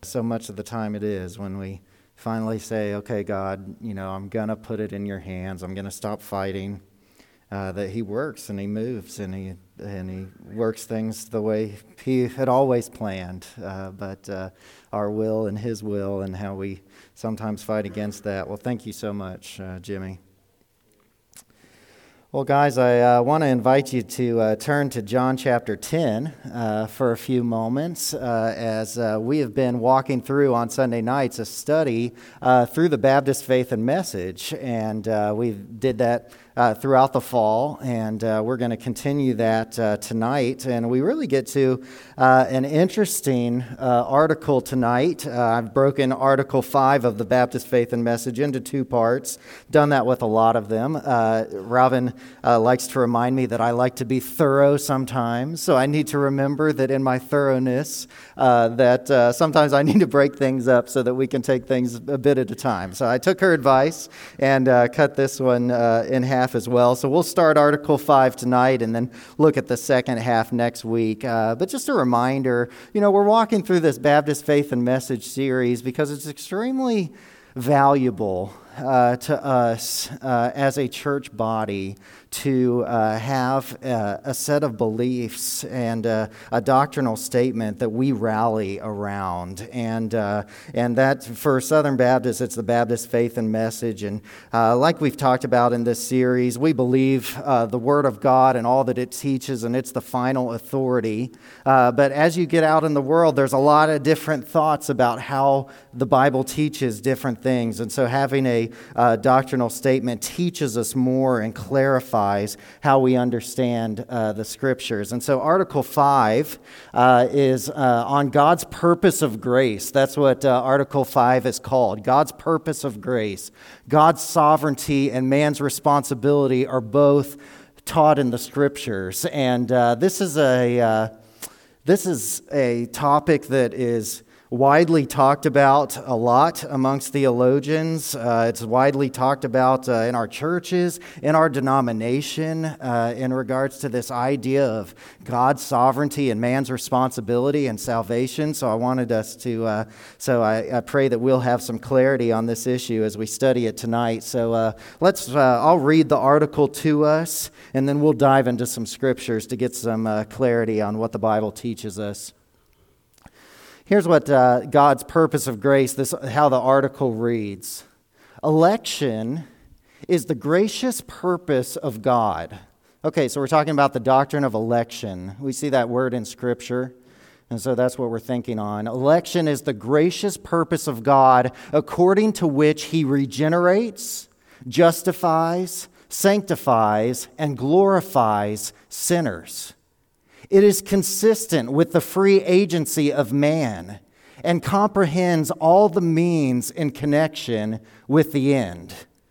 So much of the time it is when we finally say, okay, God, I'm going to put it in your hands. I'm going to stop fighting. That he works and he moves and he works things the way he had always planned. But our will and his will and how we sometimes fight against that. Well, thank you so much, Jimmy. Well, guys, I want to invite you to turn to John chapter 10 for a few moments as we have been walking through on Sunday nights a study through the Baptist Faith and Message, and we did that throughout the fall, and we're going to continue that tonight. And we really get to an interesting article tonight. I've broken Article 5 of the Baptist Faith and Message into two parts, done that with a lot of them. Robin likes to remind me that I like to be thorough sometimes, so I need to remember that in my thoroughness that sometimes I need to break things up so that we can take things a bit at a time. So I took her advice and cut this one in half as well. So we'll start Article 5 tonight and then look at the second half next week. But just a reminder, we're walking through this Baptist Faith and Message series because it's extremely valuable to us as a church body to have a set of beliefs and a doctrinal statement that we rally around. And that for Southern Baptists, it's the Baptist Faith and Message. And like we've talked about in this series, we believe the Word of God and all that it teaches, and it's the final authority. But as you get out in the world, there's a lot of different thoughts about how the Bible teaches different things. And so having a doctrinal statement teaches us more and clarifies how we understand the Scriptures. And so Article 5 is on God's purpose of grace. That's what Article 5 is called. God's purpose of grace. God's sovereignty and man's responsibility are both taught in the Scriptures. And this is a topic that is widely talked about a lot amongst theologians. It's widely talked about in our churches, in our denomination, in regards to this idea of God's sovereignty and man's responsibility and salvation. So I wanted us to, I pray that we'll have some clarity on this issue as we study it tonight. So I'll read the article to us, and then we'll dive into some scriptures to get some clarity on what the Bible teaches us. Here's what God's purpose of grace, how the article reads. Election is the gracious purpose of God. Okay, so we're talking about the doctrine of election. We see that word in Scripture, and so that's what we're thinking on. Election is the gracious purpose of God according to which He regenerates, justifies, sanctifies, and glorifies sinners. It is consistent with the free agency of man and comprehends all the means in connection with the end.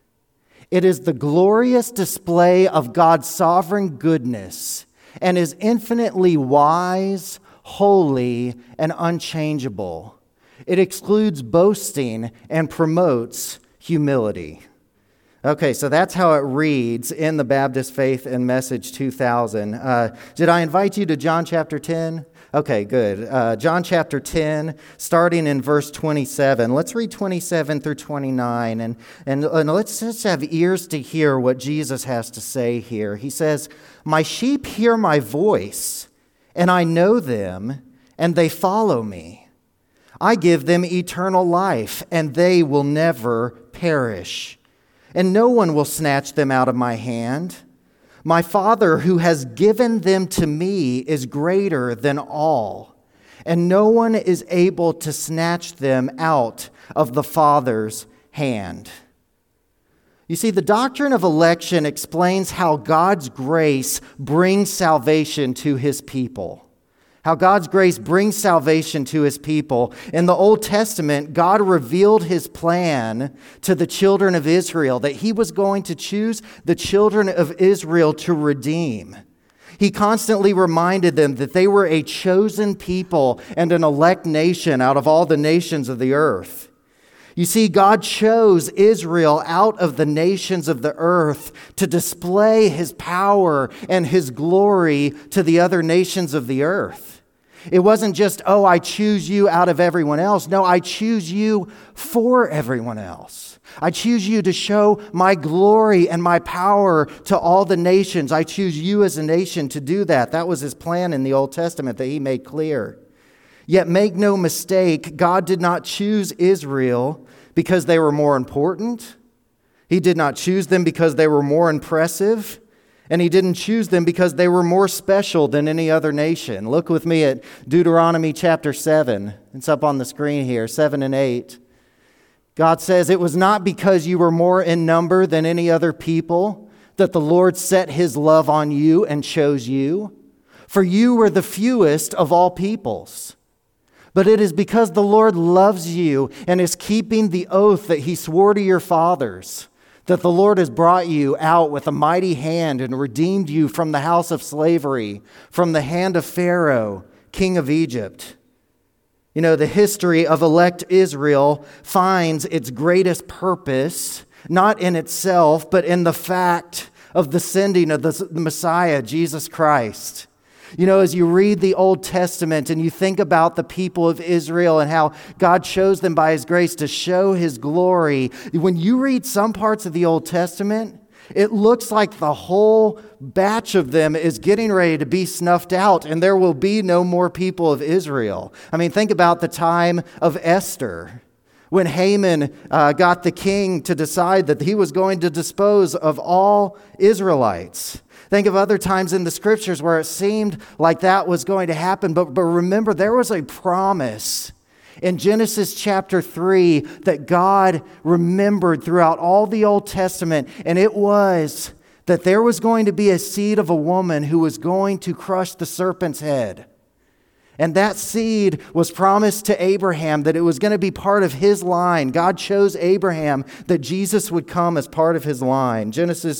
It is the glorious display of God's sovereign goodness and is infinitely wise, holy, and unchangeable. It excludes boasting and promotes humility. Okay, so that's how it reads in the Baptist Faith and Message 2000. Did I invite you to John chapter 10? Okay, good. John chapter 10, starting in verse 27. Let's read 27 through 29, and let's just have ears to hear what Jesus has to say here. He says, "My sheep hear my voice, and I know them, and they follow me. I give them eternal life, and they will never perish. And no one will snatch them out of my hand. My Father who has given them to me is greater than all, and no one is able to snatch them out of the Father's hand." You see, the doctrine of election explains how God's grace brings salvation to His people. How God's grace brings salvation to His people. In the Old Testament, God revealed His plan to the children of Israel, that He was going to choose the children of Israel to redeem. He constantly reminded them that they were a chosen people and an elect nation out of all the nations of the earth. You see, God chose Israel out of the nations of the earth to display His power and His glory to the other nations of the earth. It wasn't just, oh, I choose you out of everyone else. No, I choose you for everyone else. I choose you to show my glory and my power to all the nations. I choose you as a nation to do that. That was his plan in the Old Testament that he made clear. Yet make no mistake, God did not choose Israel because they were more important. He did not choose them because they were more impressive. And he didn't choose them because they were more special than any other nation. Look with me at Deuteronomy chapter 7. It's up on the screen here, 7 and 8. God says, "It was not because you were more in number than any other people that the Lord set his love on you and chose you. For you were the fewest of all peoples. But it is because the Lord loves you and is keeping the oath that he swore to your fathers, that the Lord has brought you out with a mighty hand and redeemed you from the house of slavery, from the hand of Pharaoh, king of Egypt." You know, the history of elect Israel finds its greatest purpose, not in itself, but in the fact of the sending of the Messiah, Jesus Christ. You know, as you read the Old Testament and you think about the people of Israel and how God chose them by his grace to show his glory, when you read some parts of the Old Testament, it looks like the whole batch of them is getting ready to be snuffed out and there will be no more people of Israel. I mean, think about the time of Esther, when Haman got the king to decide that he was going to dispose of all Israelites. Think of other times in the scriptures where it seemed like that was going to happen. But remember, there was a promise in Genesis chapter 3 that God remembered throughout all the Old Testament. And it was that there was going to be a seed of a woman who was going to crush the serpent's head. And that seed was promised to Abraham, that it was going to be part of his line. God chose Abraham that Jesus would come as part of his line. Genesis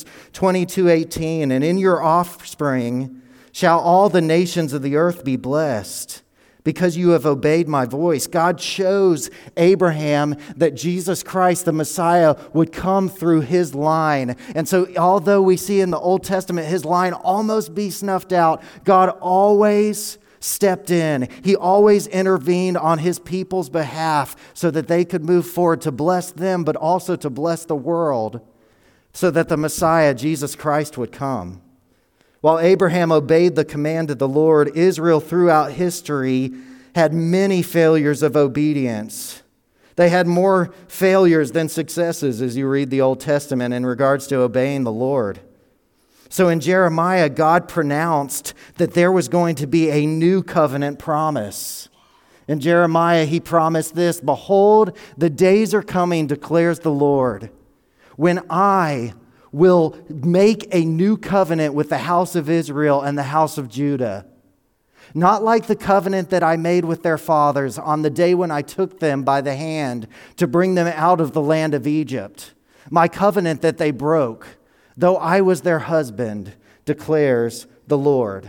22:18, "And in your offspring shall all the nations of the earth be blessed, because you have obeyed my voice." God chose Abraham that Jesus Christ, the Messiah, would come through his line. And so although we see in the Old Testament his line almost be snuffed out, God always stepped in. He always intervened on his people's behalf so that they could move forward to bless them, but also to bless the world so that the Messiah, Jesus Christ, would come. While Abraham obeyed the command of the Lord, Israel throughout history had many failures of obedience. They had more failures than successes as you read the Old Testament in regards to obeying the Lord. So in Jeremiah, God pronounced that there was going to be a new covenant promise. In Jeremiah, he promised this, "Behold, the days are coming, declares the Lord, when I will make a new covenant with the house of Israel and the house of Judah. Not like the covenant that I made with their fathers on the day when I took them by the hand to bring them out of the land of Egypt. My covenant that they broke, though I was their husband, declares the Lord.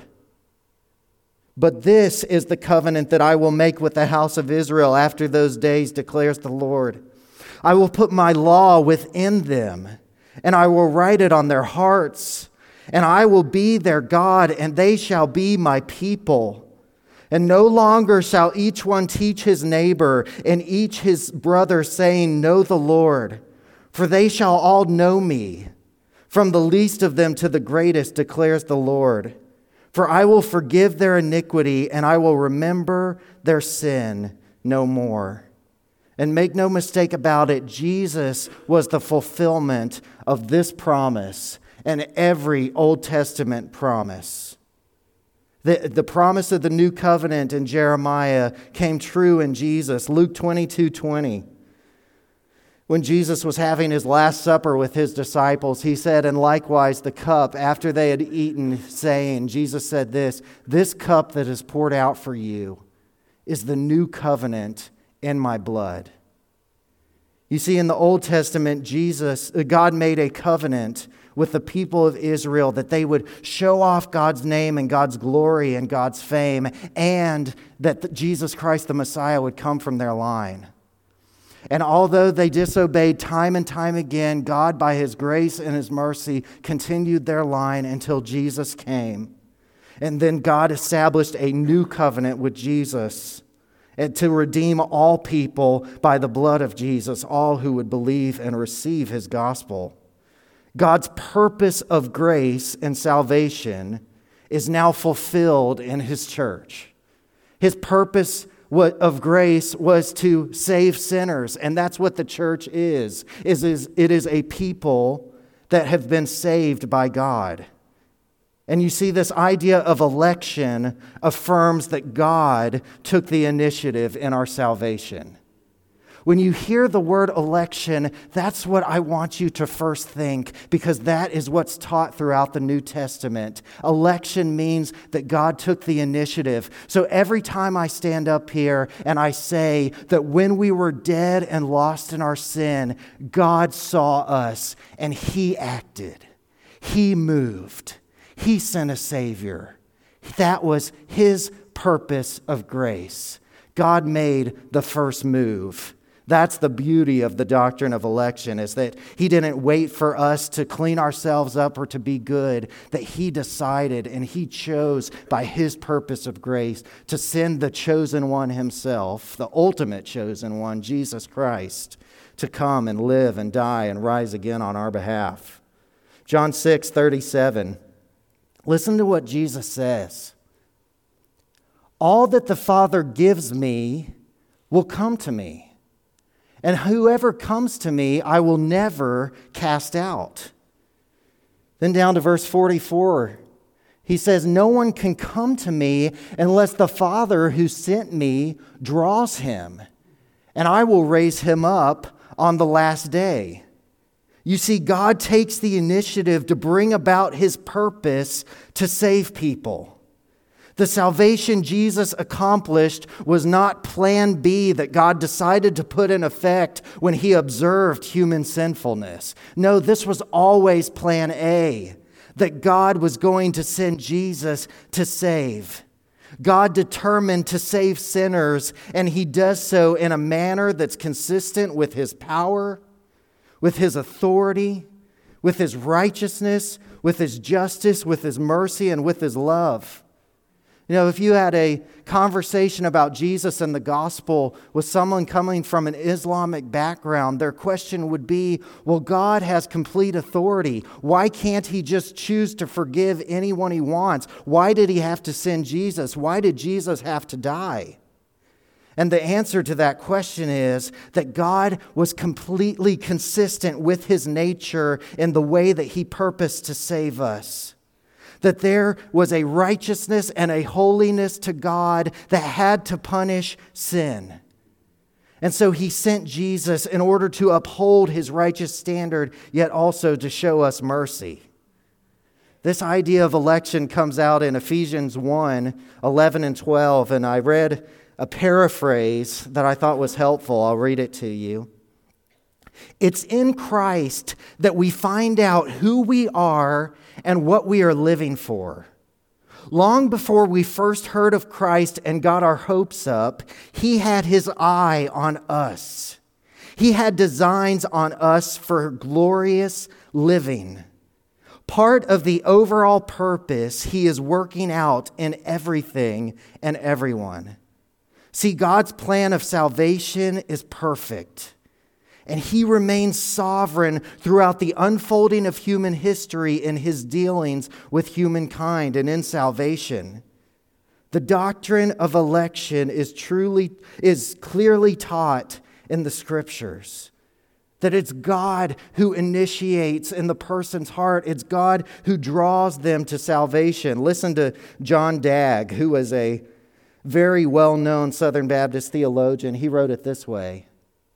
But this is the covenant that I will make with the house of Israel after those days, declares the Lord. I will put my law within them, and I will write it on their hearts, and I will be their God, and they shall be my people. And no longer shall each one teach his neighbor and each his brother, saying, Know the Lord, for they shall all know me, from the least of them to the greatest, declares the Lord. For I will forgive their iniquity, and I will remember their sin no more." And make no mistake about it, Jesus was the fulfillment of this promise and every Old Testament promise. The promise of the new covenant in Jeremiah came true in Jesus. Luke 22:20. When Jesus was having his last supper with his disciples, he said, "And likewise the cup," after they had eaten, saying, Jesus said this cup that is poured out for you is the new covenant in my blood." You see, in the Old Testament, God made a covenant with the people of Israel that they would show off God's name and God's glory and God's fame, and that Jesus Christ, the Messiah, would come from their line. And although they disobeyed time and time again, God, by his grace and his mercy, continued their line until Jesus came. And then God established a new covenant with Jesus and to redeem all people by the blood of Jesus, all who would believe and receive his gospel. God's purpose of grace and salvation is now fulfilled in his church. His purpose of grace was to save sinners, and that's what the church is. It is a people that have been saved by God. And you see, this idea of election affirms that God took the initiative in our salvation. When you hear the word election, that's what I want you to first think, because that is what's taught throughout the New Testament. Election means that God took the initiative. So every time I stand up here and I say that when we were dead and lost in our sin, God saw us and he acted. He moved. He sent a Savior. That was his purpose of grace. God made the first move. That's the beauty of the doctrine of election, is that he didn't wait for us to clean ourselves up or to be good, that he decided and he chose by his purpose of grace to send the chosen one himself, the ultimate chosen one, Jesus Christ, to come and live and die and rise again on our behalf. John 6:37. Listen to what Jesus says. All that the Father gives me will come to me. And whoever comes to me, I will never cast out. Then down to verse 44, he says, no one can come to me unless the Father who sent me draws him, and I will raise him up on the last day. You see, God takes the initiative to bring about his purpose to save people. The salvation Jesus accomplished was not plan B that God decided to put in effect when he observed human sinfulness. No, this was always plan A, that God was going to send Jesus to save. God determined to save sinners, and he does so in a manner that's consistent with his power, with his authority, with his righteousness, with his justice, with his mercy, and with his love. You know, if you had a conversation about Jesus and the gospel with someone coming from an Islamic background, their question would be, well, God has complete authority. Why can't he just choose to forgive anyone he wants? Why did he have to send Jesus? Why did Jesus have to die? And the answer to that question is that God was completely consistent with his nature in the way that he purposed to save us. That there was a righteousness and a holiness to God that had to punish sin. And so he sent Jesus in order to uphold his righteous standard, yet also to show us mercy. This idea of election comes out in Ephesians 1:11 and 12, and I read a paraphrase that I thought was helpful. I'll read it to you. It's in Christ that we find out who we are and what we are living for. Long before we first heard of Christ and got our hopes up, he had his eye on us. He had designs on us for glorious living. Part of the overall purpose he is working out in everything and everyone. See, God's plan of salvation is perfect. And he remains sovereign throughout the unfolding of human history in his dealings with humankind and in salvation. The doctrine of election is clearly taught in the scriptures. That it's God who initiates in the person's heart. It's God who draws them to salvation. Listen to John Dagg, who was a very well-known Southern Baptist theologian. He wrote it this way.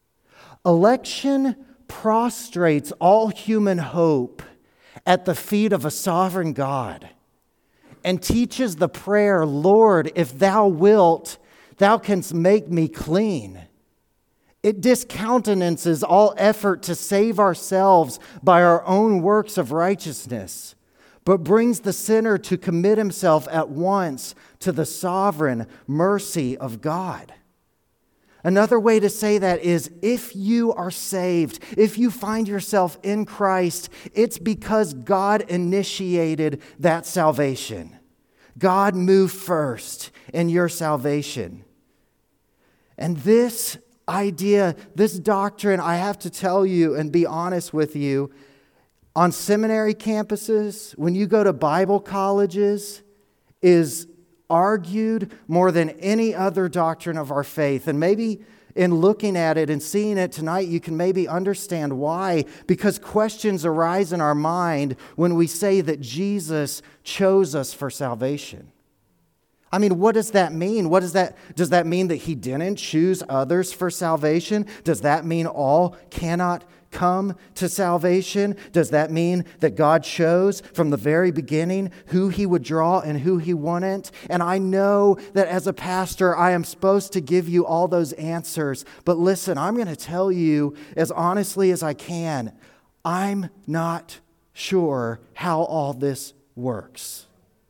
Election prostrates all human hope at the feet of a sovereign God and teaches the prayer, Lord, if thou wilt, thou canst make me clean. It discountenances all effort to save ourselves by our own works of righteousness, but brings the sinner to commit himself at once to the sovereign mercy of God. Another way to say that is, if you are saved, if you find yourself in Christ, it's because God initiated that salvation. God moved first in your salvation. And this idea, this doctrine, I have to tell you and be honest with you, on seminary campuses, when you go to Bible colleges, is argued more than any other doctrine of our faith. And maybe in looking at it and seeing it tonight, you can maybe understand why. Because questions arise in our mind when we say that Jesus chose us for salvation. I mean, what does that mean? Does that mean that he didn't choose others for salvation? Does that mean all cannot come to salvation? Does that mean that God chose from the very beginning who he would draw and who he wouldn't? And I know that as a pastor, I am supposed to give you all those answers. But listen, I'm going to tell you as honestly as I can, I'm not sure how all this works.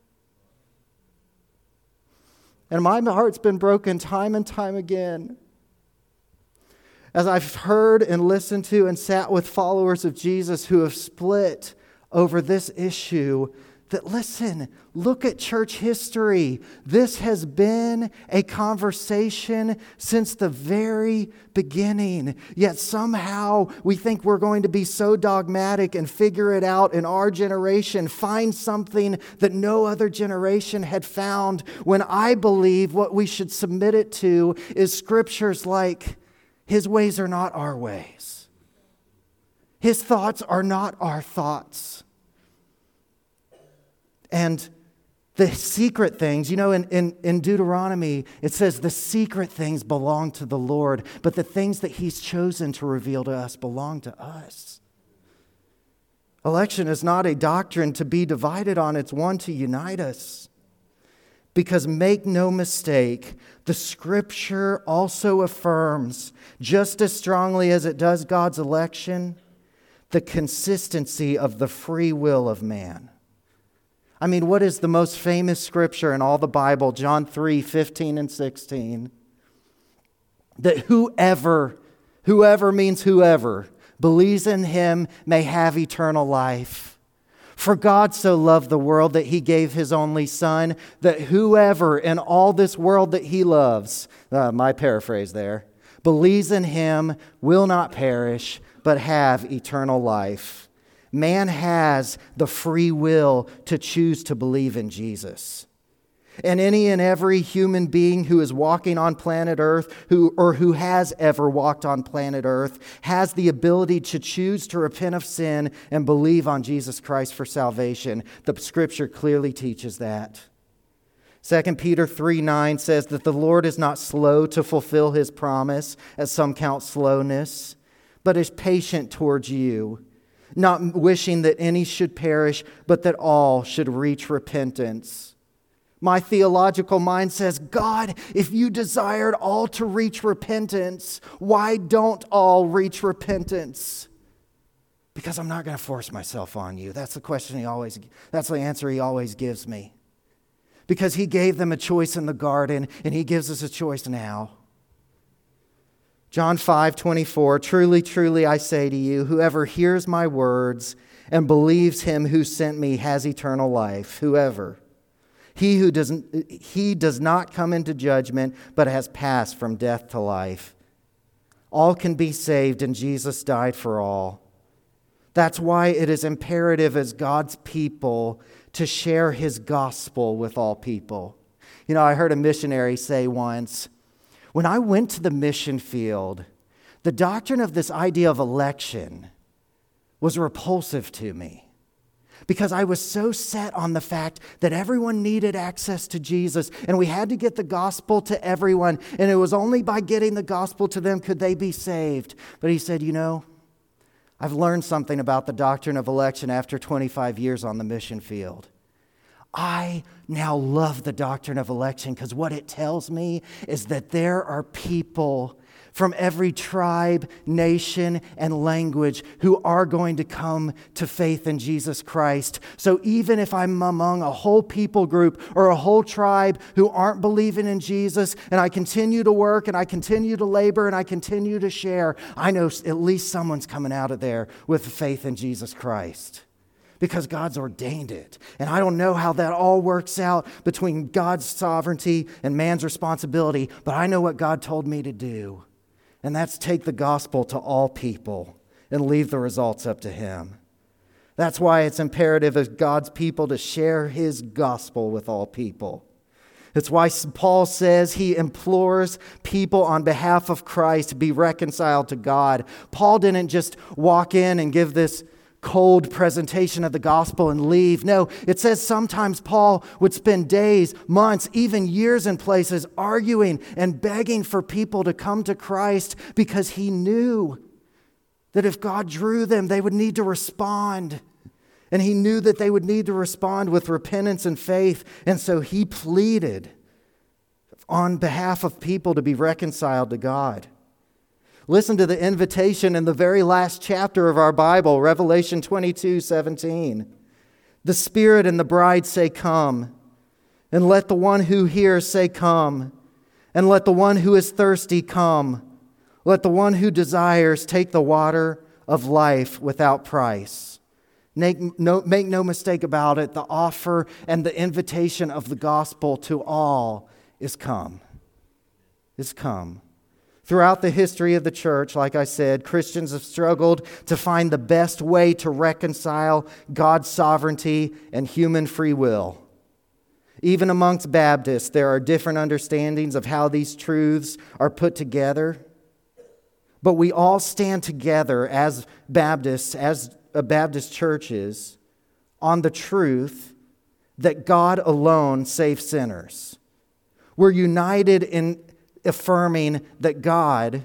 And my heart's been broken time and time again as I've heard and listened to and sat with followers of Jesus who have split over this issue. That, listen, look at church history. This has been a conversation since the very beginning. Yet somehow we think we're going to be so dogmatic and figure it out in our generation, find something that no other generation had found, when I believe what we should submit it to is scriptures like, his ways are not our ways. His thoughts are not our thoughts. And the secret things, in Deuteronomy, it says the secret things belong to the Lord, but the things that he's chosen to reveal to us belong to us. Election is not a doctrine to be divided on, it's one to unite us. Because make no mistake, the Scripture also affirms, just as strongly as it does God's election, the consistency of the free will of man. I mean, what is the most famous scripture in all the Bible? John 3:15 and 16. That whoever means whoever, believes in him may have eternal life. For God so loved the world that he gave his only Son, that whoever in all this world that he loves, my paraphrase there, believes in him will not perish, but have eternal life. Man has the free will to choose to believe in Jesus. And any and every human being who is walking on planet Earth, who has ever walked on planet Earth, has the ability to choose to repent of sin and believe on Jesus Christ for salvation. The Scripture clearly teaches that. 2 Peter 3:9 says that the Lord is not slow to fulfill his promise, as some count slowness, but is patient towards you, not wishing that any should perish, but that all should reach repentance. My theological mind says, God, if you desired all to reach repentance, why don't all reach repentance? Because I'm not going to force myself on you. That's the answer he always gives me. Because he gave them a choice in the garden, and he gives us a choice now. John 5:24, truly, truly, I say to you, whoever hears my words and believes him who sent me has eternal life. Whoever. He does not come into judgment, but has passed from death to life. All can be saved, and Jesus died for all. That's why it is imperative as God's people to share his gospel with all people. I heard a missionary say once, when I went to the mission field, the doctrine of this idea of election was repulsive to me. Because I was so set on the fact that everyone needed access to Jesus and we had to get the gospel to everyone. And it was only by getting the gospel to them could they be saved. But he said, I've learned something about the doctrine of election after 25 years on the mission field. I now love the doctrine of election because what it tells me is that there are people from every tribe, nation, and language who are going to come to faith in Jesus Christ. So even if I'm among a whole people group or a whole tribe who aren't believing in Jesus, and I continue to work and I continue to labor and I continue to share, I know at least someone's coming out of there with faith in Jesus Christ. because God's ordained it. And I don't know how that all works out between God's sovereignty and man's responsibility, but I know what God told me to do. And that's take the gospel to all people and leave the results up to Him. That's why it's imperative as God's people to share His gospel with all people. It's why Paul says he implores people on behalf of Christ to be reconciled to God. Paul didn't just walk in and give this cold presentation of the gospel and leave. No, it says sometimes Paul would spend days, months, even years in places arguing and begging for people to come to Christ because he knew that if God drew them, they would need to respond. And he knew that they would need to respond with repentance and faith. And so he pleaded on behalf of people to be reconciled to God. Listen to the invitation in the very last chapter of our Bible, Revelation 22:17. The Spirit and the bride say, "Come." And let the one who hears say, "Come." And let the one who is thirsty come. Let the one who desires take the water of life without price. Make no mistake about it, the offer and the invitation of the gospel to all is come. Is come. Throughout the history of the church, like I said, Christians have struggled to find the best way to reconcile God's sovereignty and human free will. Even amongst Baptists, there are different understandings of how these truths are put together. But we all stand together as Baptists, as Baptist churches, on the truth that God alone saves sinners. We're united in affirming that God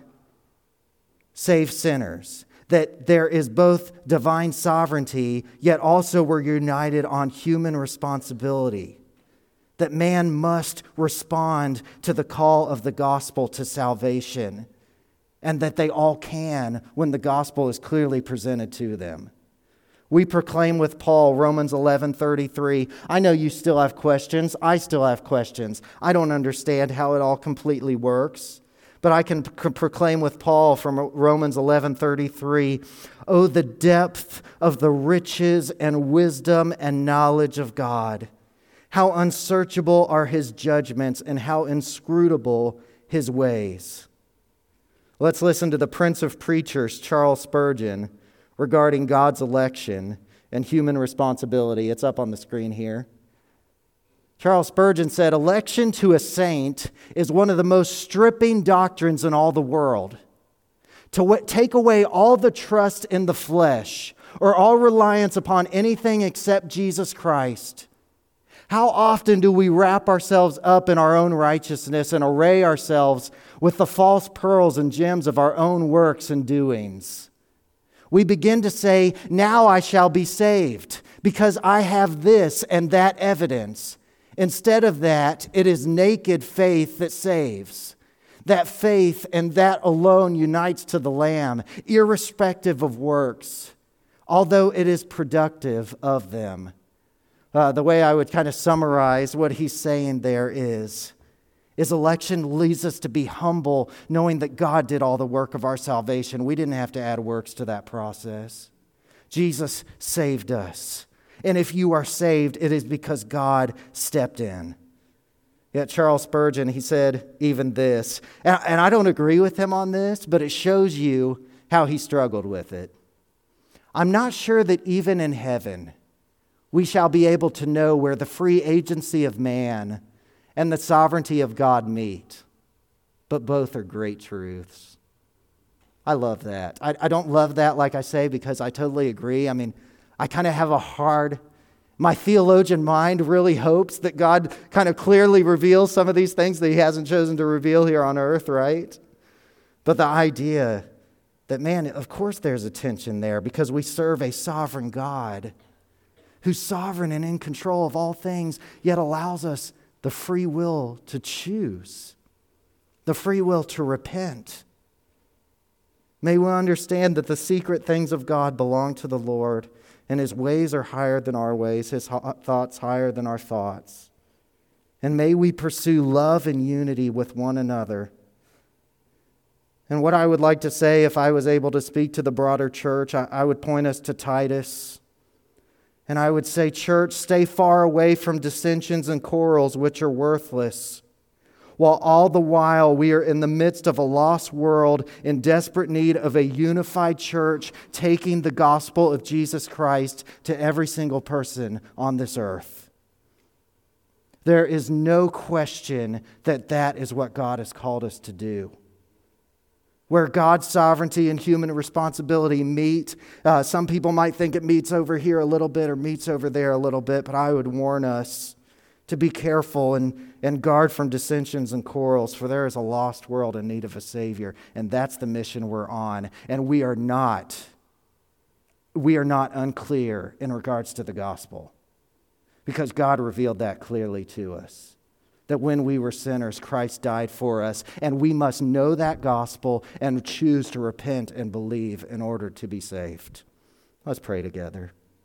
saves sinners, that there is both divine sovereignty, yet also we're united on human responsibility, that man must respond to the call of the gospel to salvation, and that they all can when the gospel is clearly presented to them. We proclaim with Paul, Romans 11:33. I know you still have questions. I still have questions. I don't understand how it all completely works. But I can proclaim with Paul from Romans 11:33. Oh, the depth of the riches and wisdom and knowledge of God. How unsearchable are His judgments and how inscrutable His ways. Let's listen to the Prince of Preachers, Charles Spurgeon, regarding God's election and human responsibility. It's up on the screen here. Charles Spurgeon said, "Election to a saint is one of the most stripping doctrines in all the world. To take away all the trust in the flesh or all reliance upon anything except Jesus Christ. How often do we wrap ourselves up in our own righteousness and array ourselves with the false pearls and gems of our own works and doings? We begin to say, now I shall be saved because I have this and that evidence. Instead of that, it is naked faith that saves. That faith and that alone unites to the Lamb, irrespective of works, although it is productive of them." The way I would kind of summarize what he's saying there is election leads us to be humble, knowing that God did all the work of our salvation. We didn't have to add works to that process. Jesus saved us. And if you are saved, it is because God stepped in. Yet Charles Spurgeon, he said even this, and I don't agree with him on this, but it shows you how he struggled with it. I'm not sure that even in heaven, we shall be able to know where the free agency of man and the sovereignty of God meet. But both are great truths. I love that. I don't love that, like I say, because I totally agree. I mean, I kind of have my theologian mind really hopes that God kind of clearly reveals some of these things that He hasn't chosen to reveal here on earth, right? But the idea that, man, of course there's a tension there because we serve a sovereign God who's sovereign and in control of all things, yet allows us the free will to choose, the free will to repent. May we understand that the secret things of God belong to the Lord, and His ways are higher than our ways, His thoughts higher than our thoughts. And may we pursue love and unity with one another. And what I would like to say, if I was able to speak to the broader church, I would point us to Titus. And I would say, church, stay far away from dissensions and quarrels which are worthless. While all the while we are in the midst of a lost world in desperate need of a unified church taking the gospel of Jesus Christ to every single person on this earth. There is no question that that is what God has called us to do. Where God's sovereignty and human responsibility meet. Some people might think it meets over here a little bit or meets over there a little bit, but I would warn us to be careful and guard from dissensions and quarrels, for there is a lost world in need of a Savior, and that's the mission we're on. And we are not unclear in regards to the gospel, because God revealed that clearly to us. That when we were sinners, Christ died for us, and we must know that gospel and choose to repent and believe in order to be saved. Let's pray together.